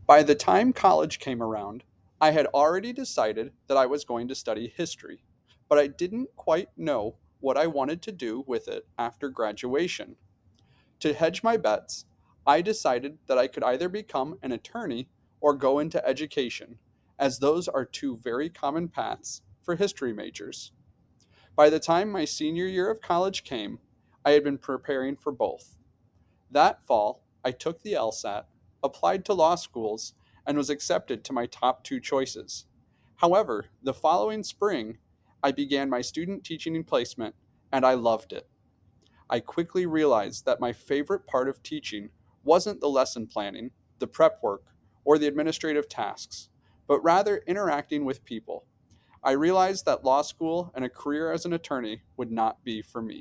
By the time college came around, I had already decided that I was going to study history, but I didn't quite know what I wanted to do with it after graduation. To hedge my bets, I decided that I could either become an attorney or go into education, as those are two very common paths for history majors. By the time my senior year of college came, I had been preparing for both. That fall, I took the LSAT, applied to law schools, and was accepted to my top two choices. However, the following spring, I began my student teaching and placement, and I loved it. I quickly realized that my favorite part of teaching wasn't the lesson planning, the prep work, or the administrative tasks, but rather interacting with people. I realized that law school and a career as an attorney would not be for me.